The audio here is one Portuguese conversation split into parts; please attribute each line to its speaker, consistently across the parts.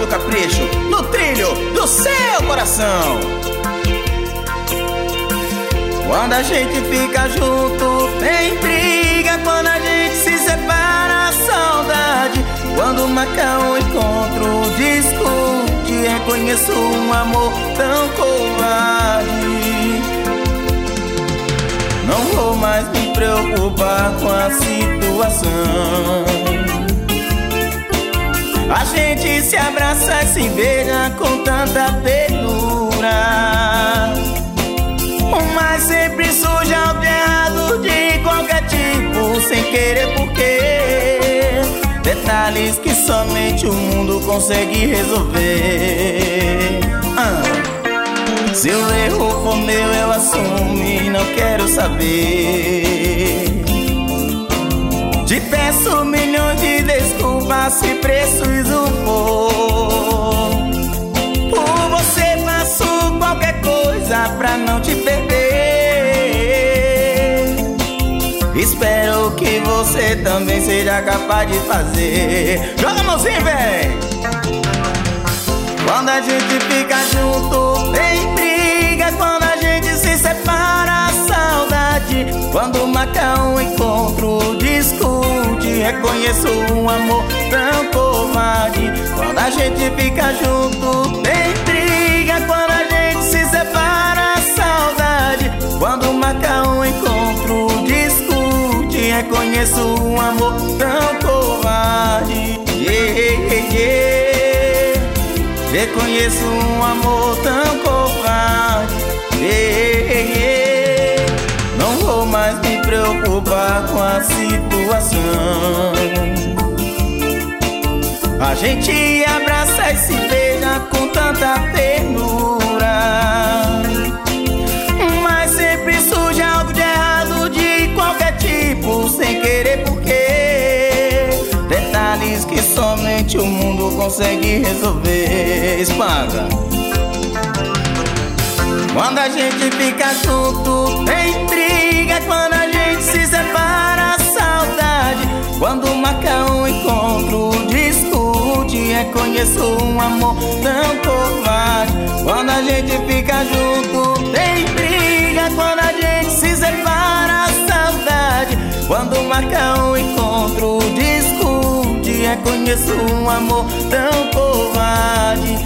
Speaker 1: capricho, no trilho do seu coração. Quando a gente fica junto, tem briga. Quando a gente se separa, saudade. Quando marca um encontro, discute. Reconheço um amor tão covarde. Não vou mais me preocupar com a situação. A gente se abraça e se beija com tanta ternura, mas sempre surge algo de errado de qualquer tipo, sem querer porque detalhes que somente o mundo consegue resolver. Se o erro for meu, eu assumo e não quero saber. Te peço milhões de desculpas se preciso for. Por você faço qualquer coisa pra não te perder. Espero que você também seja capaz de fazer. Joga a mãozinha, vem! Quando a gente fica junto, tem briga. Quando a gente se separa, saudade. Quando marca um encontro, discute. Reconheço um amor tão covarde. Quando a gente fica junto, tem briga. Quando a gente se separa, saudade. Quando marca um encontro, discute. Reconheço um amor tão covarde. Reconheço um amor tão covarde. Não vou mais me preocupar com a situação. A gente abraça e se beija com tanta ternura, mas sempre surge algo de errado de qualquer tipo, sem querer porque detalhes que somente o mundo consegue resolver. Esmaga. Quando a gente fica junto, tem briga. Quando a gente se separa, saudade. Quando marca um encontro, discute. Reconheço um amor tão covarde. Quando a gente fica junto, tem briga. Quando a gente se separa, saudade. Quando marca um encontro, discute. Reconheço um amor tão covarde.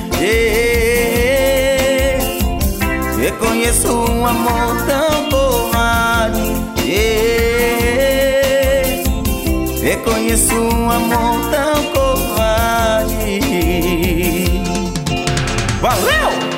Speaker 1: Reconheço um amor tão covarde. Reconheço um amor tão covarde. Valeu!